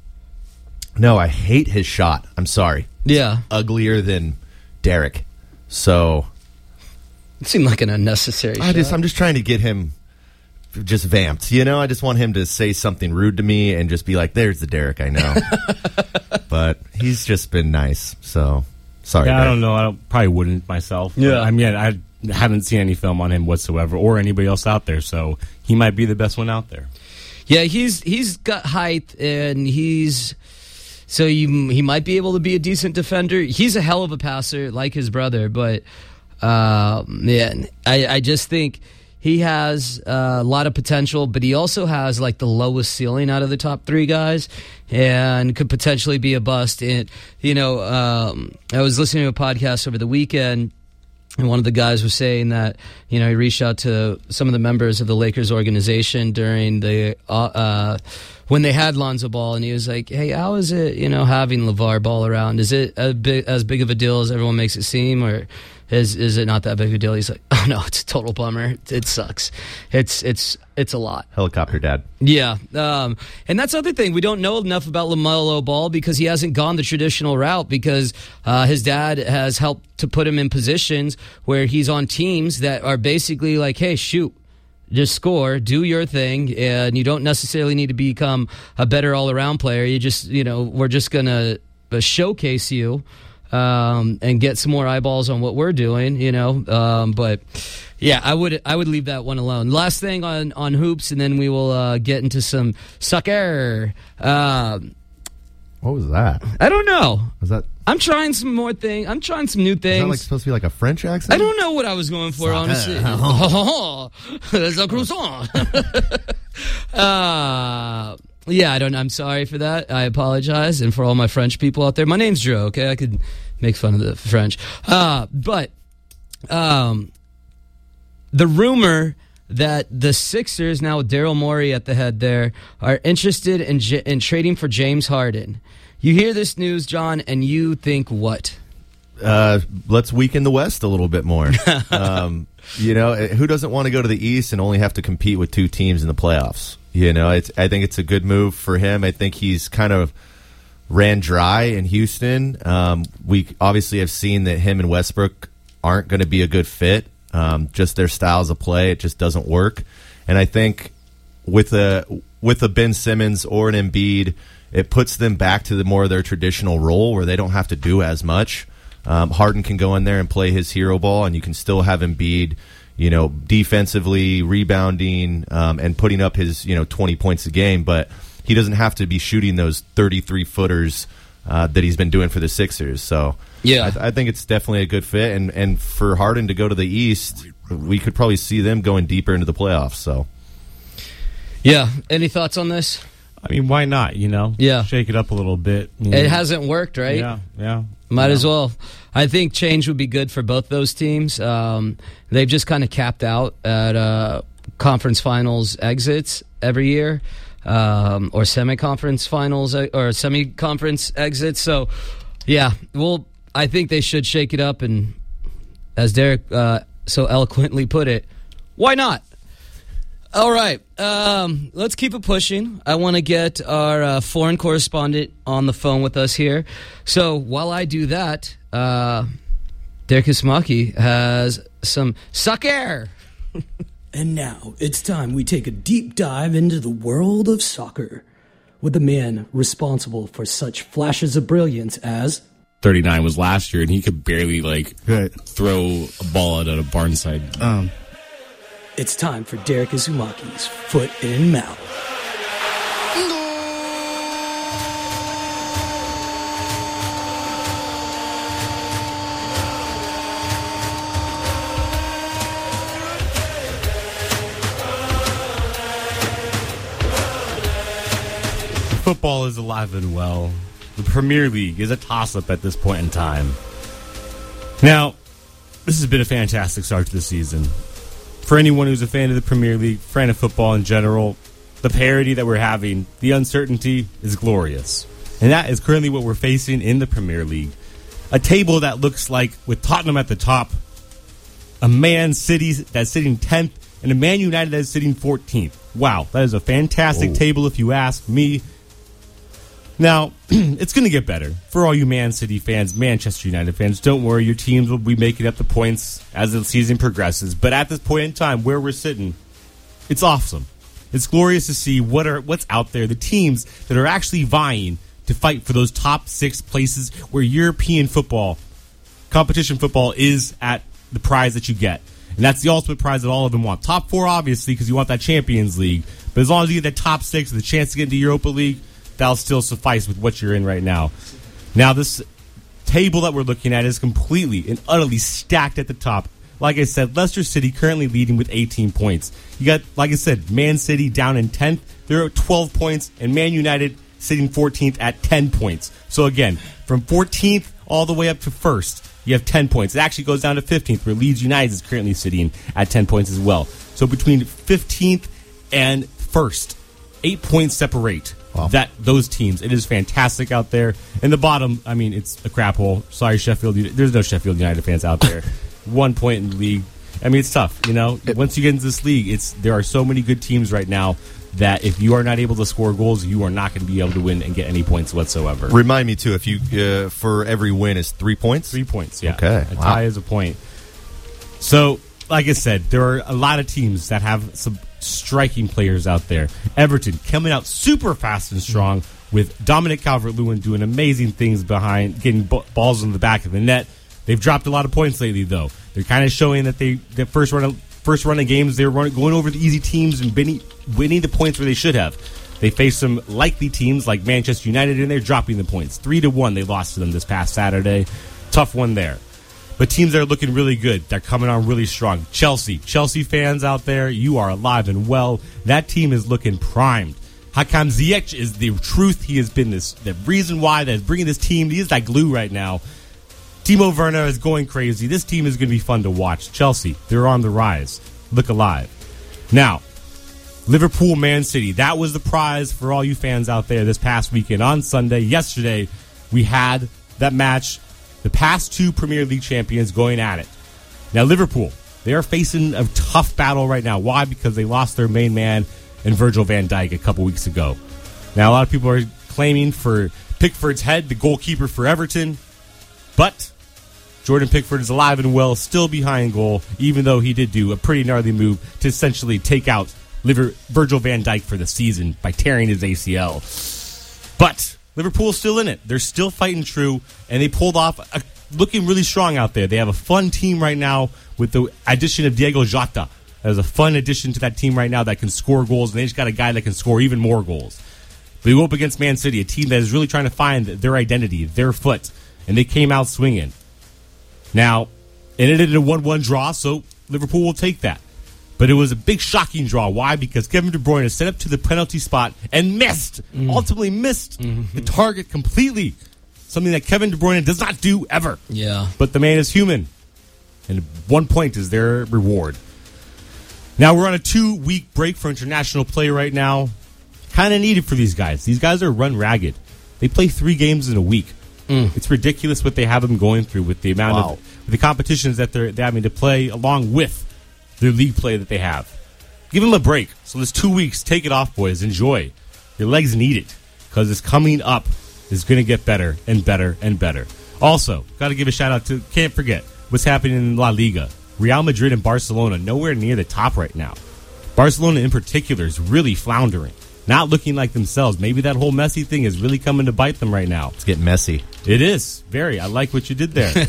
No, I hate his shot. I'm sorry. Yeah. Uglier than Derek. So It seemed like an unnecessary I shot. just, I'm just trying to get him just vamped, you know. I just want him to say something rude to me and just be like, "There's the Derek I know." But he's just been nice, so sorry. Yeah, I Derek. don't know. I don't, probably wouldn't myself. Yeah. But, I mean, I haven't seen any film on him whatsoever or anybody else out there, so he might be the best one out there. Yeah, he's he's got height, and he's so you, he might be able to be a decent defender. He's a hell of a passer, like his brother, but uh, yeah, I, I just think he has uh, a lot of potential, but he also has like the lowest ceiling out of the top three guys, and could potentially be a bust. And you know, um, I was listening to a podcast over the weekend. And one of the guys was saying that, you know, he reached out to some of the members of the Lakers organization during the uh, uh, when they had Lonzo Ball, and he was like, "Hey, how is it, you know, having LeVar Ball around? Is it a big, as big of a deal as everyone makes it seem, or is is it not that big of a deal?" He's like, "Oh no, it's a total bummer. It, it sucks. It's it's it's a lot." Helicopter dad. Yeah, um, and that's the other thing. We don't know enough about LaMelo Ball because he hasn't gone the traditional route, because uh, his dad has helped to put him in positions where he's on teams that are basically like, hey, shoot, just score, do your thing, and you don't necessarily need to become a better all-around player. You just, you know, we're just going to showcase you um, and get some more eyeballs on what we're doing, you know, um, but Yeah, I would I would leave that one alone. Last thing on, on hoops, and then we will uh, get into some soccer. Um, what was that? I don't know. Was that? I'm trying some more things. I'm trying some new things. Is that like supposed to be like a French accent? I don't know what I was going for, Soccer. honestly. Oh, there's a croissant. uh, yeah, I don't. I'm sorry for that. I apologize, and for all my French people out there. My name's Drew. Okay, I could make fun of the French, uh, but um, the rumor that the Sixers, now with Daryl Morey at the head there, are interested in j- in trading for James Harden. You hear this news, John, and you think what? Uh, let's weaken the West a little bit more. um, you know, who doesn't want to go to the East and only have to compete with two teams in the playoffs? You know, it's, I think it's a good move for him. I think he's kind of ran dry in Houston. Um, we obviously have seen that him and Westbrook aren't going to be a good fit. Um, just their styles of play, it just doesn't work. And I think with a with a Ben Simmons or an Embiid, it puts them back to the more of their traditional role where they don't have to do as much. Um, Harden can go in there and play his hero ball, and you can still have Embiid, you know, defensively rebounding um, and putting up his, you know, twenty points a game. But he doesn't have to be shooting those thirty-three footers uh, that he's been doing for the Sixers. So yeah, I, th- I think it's definitely a good fit. And and for Harden to go to the East, we could probably see them going deeper into the playoffs. So yeah, any thoughts on this? I mean, why not, you know? Yeah. Shake it up a little bit. You know? It hasn't worked, right? Yeah, yeah. Might yeah. as well. I think change would be good for both those teams. Um, they've just kind of capped out at uh, conference finals exits every year, um, or semi-conference finals or semi-conference exits. So, yeah, well, I think they should shake it up. And as Derek uh, so eloquently put it, why not? All right, um, let's keep it pushing. I want to get our uh, foreign correspondent on the phone with us here. So while I do that, uh, Derek Ismaki has some soccer. And now it's time we take a deep dive into the world of soccer with the man responsible for such flashes of brilliance as... thirty-nine was last year, and he could barely, like, throw a ball out at a barnside. Um... It's time for Derek Izumaki's Foot in Mouth. Football is alive and well. The Premier League is a toss-up at this point in time. Now, this has been a fantastic start to the season. For anyone who's a fan of the Premier League, fan of football in general, the parity that we're having, the uncertainty is glorious. And that is currently what we're facing in the Premier League. A table that looks like, with Tottenham at the top, a Man City that's sitting tenth, and a Man United that's sitting fourteenth. Wow, that is a fantastic Whoa. table if you ask me. Now, it's going to get better. For all you Man City fans, Manchester United fans, don't worry, your teams will be making up the points as the season progresses. But at this point in time, where we're sitting, it's awesome. It's glorious to see what are what's out there, the teams that are actually vying to fight for those top six places where European football, competition football, is at the prize that you get. And that's the ultimate prize that all of them want. Top four, obviously, because you want that Champions League. But as long as you get that top six, the chance to get into Europa League, that'll still suffice with what you're in right now. Now, this table that we're looking at is completely and utterly stacked at the top. Like I said, Leicester City currently leading with eighteen points. You got, like I said, Man City down in tenth. They're at twelve points, and Man United sitting fourteenth at ten points. So, again, from fourteenth all the way up to first, you have ten points. It actually goes down to fifteenth, where Leeds United is currently sitting at ten points as well. So, between fifteenth and first, eight points separate. Wow. That those teams. It is fantastic out there. And the bottom, I mean, it's a crap hole. Sorry, Sheffield. There's no Sheffield United fans out there. One point in the league. I mean, it's tough. You know, once you get into this league, it's there are so many good teams right now that if you are not able to score goals, you are not going to be able to win and get any points whatsoever. Remind me too, if you uh, for every win is three points. Three points. Yeah. Okay. A wow. tie is a point. So, like I said, there are a lot of teams that have some striking players out there. Everton coming out super fast and strong with Dominic Calvert-Lewin doing amazing things behind, getting b- balls in the back of the net. They've dropped a lot of points lately, though. They're kind of showing that they the first run of first run of games, they were running, going over the easy teams and winning, winning the points where they should have. They faced some likely teams like Manchester United, and they're dropping the points. Three to one, they lost to them this past Saturday. Tough one there. But teams that are looking really good, they're coming on really strong. Chelsea. Chelsea fans out there, you are alive and well. That team is looking primed. Hakim Ziyech is the truth. He has been this the reason why that is bringing this team. He is like glue right now. Timo Werner is going crazy. This team is going to be fun to watch. Chelsea, they're on the rise. Look alive. Now, Liverpool, Man City. That was the prize for all you fans out there this past weekend. On Sunday, yesterday, we had that match. The past two Premier League champions going at it. Now, Liverpool, they are facing a tough battle right now. Why? Because they lost their main man in Virgil van Dijk a couple weeks ago. Now, a lot of people are claiming for Pickford's head, the goalkeeper for Everton. But Jordan Pickford is alive and well, still behind goal, even though he did do a pretty gnarly move to essentially take out Liver- Virgil van Dijk for the season by tearing his A C L. But Liverpool's still in it. They're still fighting true, and they pulled off a, looking really strong out there. They have a fun team right now with the addition of Diego Jota. There's a fun addition to that team right now that can score goals, and they just got a guy that can score even more goals. They go up against Man City, a team that is really trying to find their identity, their foot, and they came out swinging. Now, it ended in a one one draw, so Liverpool will take that. But it was a big shocking draw. Why? Because Kevin De Bruyne set up to the penalty spot and missed, mm. ultimately missed mm-hmm. the target completely. Something that Kevin De Bruyne does not do ever. Yeah. But the man is human. And one point is their reward. Now we're on a two-week break for international play right now. Kind of needed for these guys. These guys are run ragged. They play three games in a week. Mm. It's ridiculous what they have them going through with the amount wow. of with the competitions that they're, they're having to play along with their league play that they have. Give them a break. So this two weeks, take it off, boys. Enjoy. Your legs need it because it's coming up is going to get better and better and better. Also, got to give a shout out to, can't forget, what's happening in La Liga. Real Madrid and Barcelona, nowhere near the top right now. Barcelona in particular is really floundering. Not looking like themselves. Maybe that whole Messi thing is really coming to bite them right now. It's getting messy. It is. Very. I like what you did there.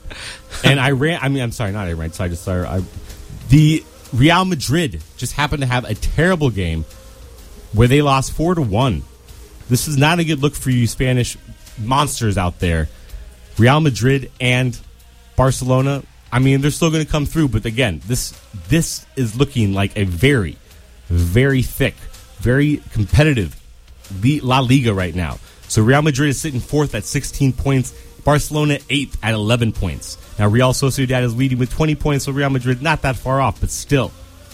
And Iran, I mean, I'm sorry, not Iran. Sorry, just sorry. I, the Real Madrid just happened to have a terrible game where they lost four to one. This is not a good look for you Spanish monsters out there. Real Madrid and Barcelona, I mean, they're still going to come through. But again, this this is looking like a very, very thick, very competitive La Liga right now. So Real Madrid is sitting fourth at sixteen points. Barcelona eighth at eleven points. Now Real Sociedad is leading with twenty points, so Real Madrid not that far off, but still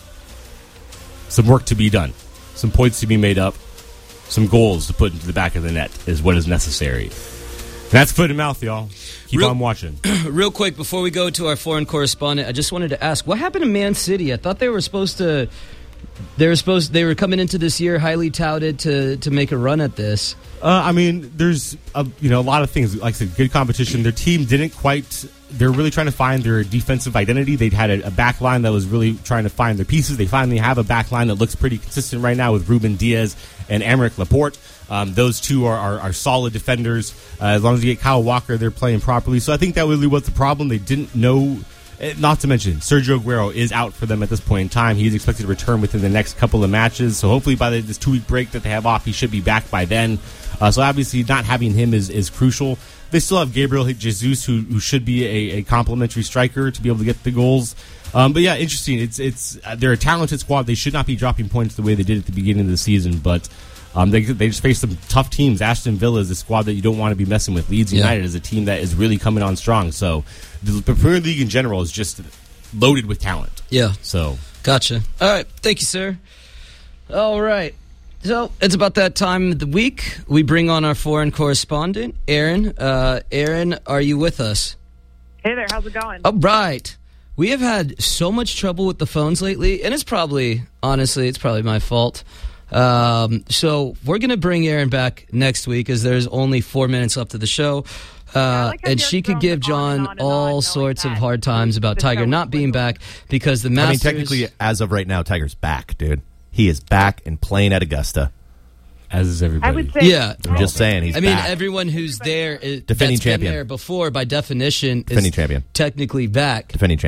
some work to be done. Some points to be made up. Some goals to put into the back of the net is what is necessary. And that's foot and mouth, y'all. Keep real, on watching. Real quick, before we go to our foreign correspondent, I just wanted to ask, what happened to Man City? I thought they were supposed to... They were supposed. They were coming into this year highly touted to, to make a run at this. Uh, I mean, there's a, you know a lot of things. Like I said, good competition. Their team didn't quite. They're really trying to find their defensive identity. They'd had a, a back line that was really trying to find their pieces. They finally have a back line that looks pretty consistent right now with Ruben Diaz and Aymeric Laporte. Um, those two are, are, are solid defenders. Uh, as long as you get Kyle Walker, they're playing properly. So I think that really was the problem. They didn't know. Not to mention, Sergio Aguero is out for them at this point in time. He's expected to return within the next couple of matches. So hopefully by the, this two-week break that they have off, he should be back by then. Uh, so obviously not having him is, is crucial. They still have Gabriel Jesus, who, who should be a, a complimentary striker to be able to get the goals. Um, but yeah, interesting. It's it's uh, they're a talented squad. They should not be dropping points the way they did at the beginning of the season, but um, they they just faced some tough teams. Aston Villa is a squad that you don't want to be messing with. Leeds United yeah. is a team that is really coming on strong. So the Premier League in general is just loaded with talent. Yeah. So gotcha. All right. Thank you, sir. All right. So it's about that time of the week. We bring on our foreign correspondent, Aaron. Uh, Aaron, are you with us? Hey there. How's it going? All right. We have had so much trouble with the phones lately, and it's probably, honestly, it's probably my fault. Um, so we're going to bring Aaron back next week as there's only four minutes left of the show. Uh, like and she could give John on on all sorts of hard times about Tiger not being back because the Masters... I mean, technically, as of right now, Tiger's back, dude. He is back and playing at Augusta. As is everybody. I would say, yeah. I'm just saying, he's I mean, back. everyone who's there is, defending that's champion. been there before, by definition, defending is champion. technically back. Defending champion.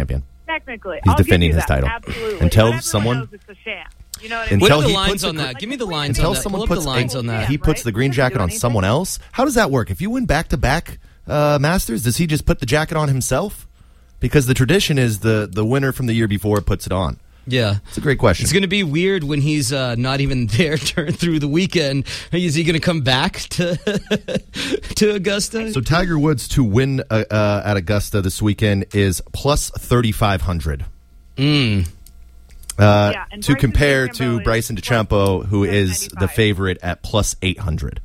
Technically. He's I'll give defending you his that. title. Absolutely. Until But someone- knows it's a sham. You know what I mean? What Until are the he lines puts the on gr- that? Give me the lines Until on that. someone Pull up puts the lines on that. he puts the green jacket on someone else. How does that work? If you win back to back Masters, does he just put the jacket on himself? Because the tradition is the the winner from the year before puts it on. Yeah. It's a great question. It's going to be weird when he's uh, not even there through the weekend. Is he going to come back to to Augusta? So Tiger Woods to win uh, uh, at Augusta this weekend is plus thirty-five hundred. Mm. Uh, Yeah, and to Bryson compare DeChambeau to is Bryson DeChambeau, who is the favorite at plus eight hundred.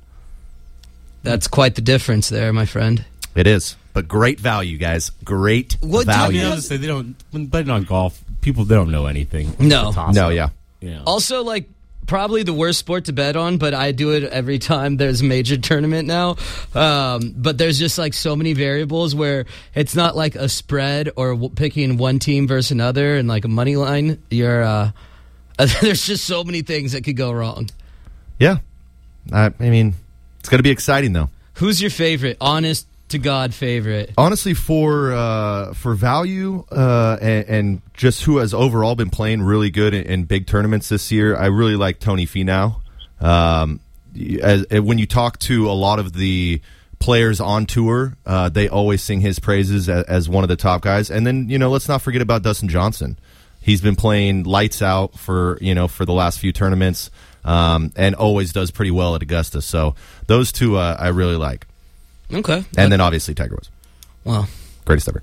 That's quite the difference there, my friend. It is. But great value, guys. Great What value. I was say they don't when betting on golf. People they don't know anything. No. It's a toss-up. No, yeah. Yeah. Also, like, probably the worst sport to bet on, but I do it every time there's a major tournament now. Um, but there's just, like, so many variables where it's not like a spread or w- picking one team versus another and, like, a money line. You're, uh, there's just so many things that could go wrong. Yeah. I, I mean, it's going to be exciting, though. Who's your favorite? Honest to God favorite? Honestly, for uh, for value uh, and, and just who has overall been playing really good in, in big tournaments this year, I really like Tony Finau. Um, as, when you talk to a lot of the players on tour, uh, they always sing his praises as, as one of the top guys. And then, you know, let's not forget about Dustin Johnson. He's been playing lights out for, you know, for the last few tournaments um, and always does pretty well at Augusta. So those two uh, I really like. Okay. And then obviously Tiger Woods. Well, greatest ever.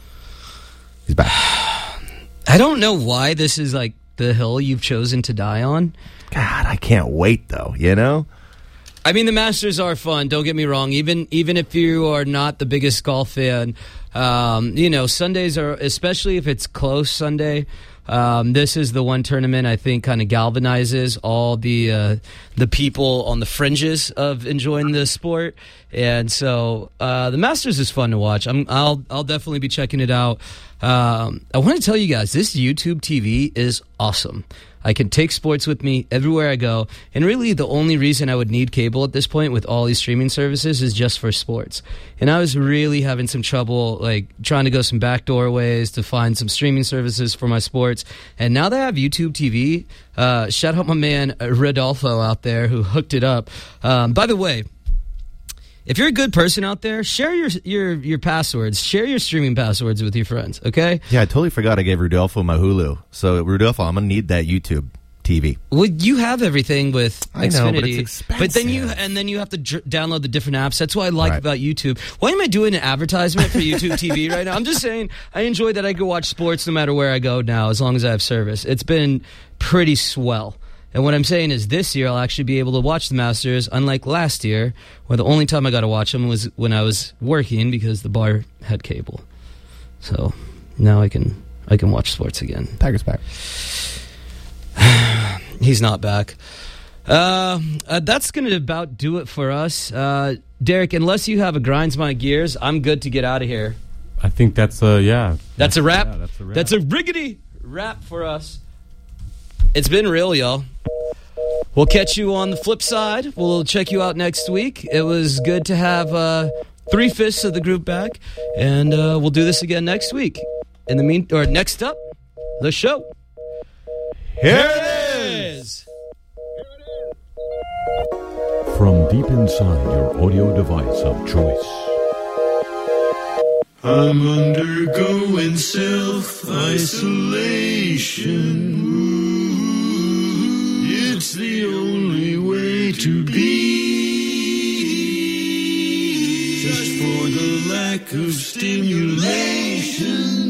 He's back. I don't know why this is like the hill you've chosen to die on. God, I can't wait though, you know? I mean, the Masters are fun. Don't get me wrong. Even even if you are not the biggest golf fan, um, you know, Sundays are, especially if it's close Sunday, um, this is the one tournament I think kind of galvanizes all the uh, the people on the fringes of enjoying the sport. And so uh, the Masters is fun to watch. I'm, I'll I'll definitely be checking it out. Um, I want to tell you guys, this YouTube T V is awesome. I can take sports with me everywhere I go. And really, the only reason I would need cable at this point with all these streaming services is just for sports. And I was really having some trouble, like, trying to go some backdoor ways to find some streaming services for my sports. And now that I have YouTube T V, uh, shout out my man Rodolfo out there who hooked it up. Um, by the way, if you're a good person out there, share your your your passwords. Share your streaming passwords with your friends, okay? Yeah, I totally forgot I gave Rudolfo my Hulu. So, Rudolfo, I'm going to need that YouTube T V. Well, you have everything with I Xfinity. know, but it's expensive. But then you and then you have to dr- download the different apps. That's what I like Right. about YouTube. Why am I doing an advertisement for YouTube T V right now? I'm just saying I enjoy that I can watch sports no matter where I go now, as long as I have service. It's been pretty swell. And what I'm saying is this year I'll actually be able to watch the Masters, unlike last year, where the only time I got to watch them was when I was working because the bar had cable. So now I can I can watch sports again. Tiger's back. He's not back. Uh, uh, that's going to about do it for us. Uh, Derek, unless you have a grinds my gears, I'm good to get out of here. I think that's a yeah. That's a wrap. Yeah, that's a wrap. That's a riggedy wrap for us. It's been real, y'all. We'll catch you on the flip side. We'll check you out next week. It was good to have uh, three-fifths of the group back, and uh, we'll do this again next week. In the mean, or next up, the show. Here it is. From deep inside your audio device of choice. I'm undergoing self-isolation. It's the only way to be. Just for the lack of stimulation.